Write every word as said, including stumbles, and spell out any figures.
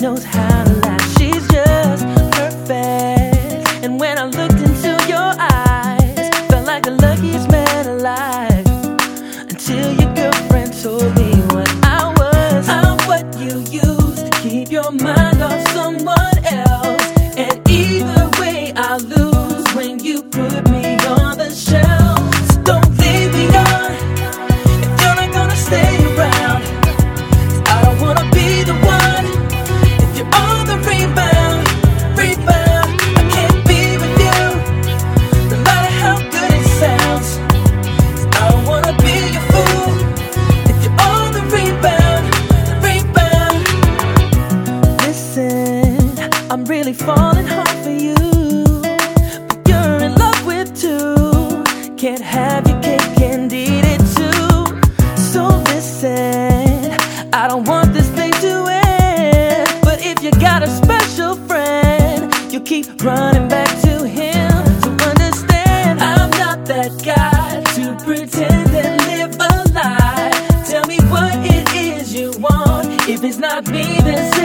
knows how to lie. She's just perfect. And when I looked into your eyes, felt like the luckiest man alive. Until your girlfriend told me what I was. I'm what you use to keep your mind off someone else. And either way I lose when you put me on the shelf. So don't leave me on if you're not gonna stay around. I don't wanna be the one if you're on the rebound, rebound. I can't be with you, no matter how good it sounds. I don't wanna be your fool if you're on the rebound, rebound. Listen, I'm really falling hard for you, but you're in love with two. Can't have your cake and eat it too. So listen, I don't want this thing to end, but if you got a special friend, you keep running back to him. So understand, I'm not that guy to pretend and live a lie. Tell me what it is you want. If it's not me, then say